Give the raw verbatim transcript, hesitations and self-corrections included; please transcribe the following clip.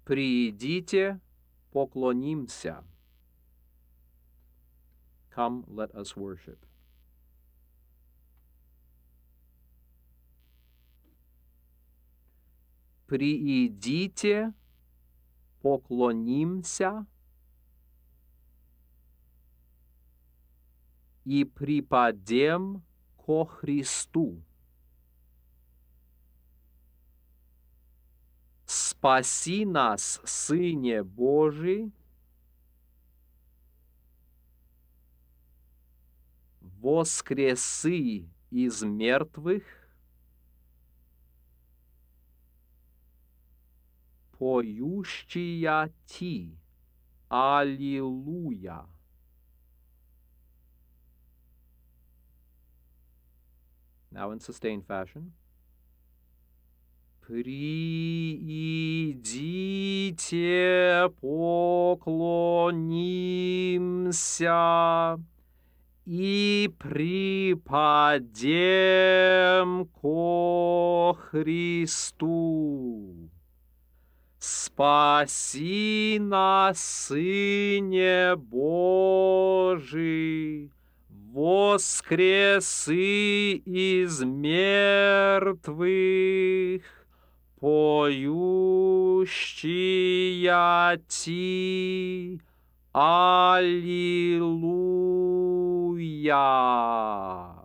Придите, поклонимся. Come, let us worship. Приидите, поклонимся и припадем ко Христу. Спаси нас, Сыне Божий, воскреси из мертвых, поющия ти. Аллилуйя. Now in sustained fashion. Приидите, поклонимся и припадем ко Христу. Спаси нас, Сыне Божий, воскреси из мертвых, поющия ти. Аллилуйя.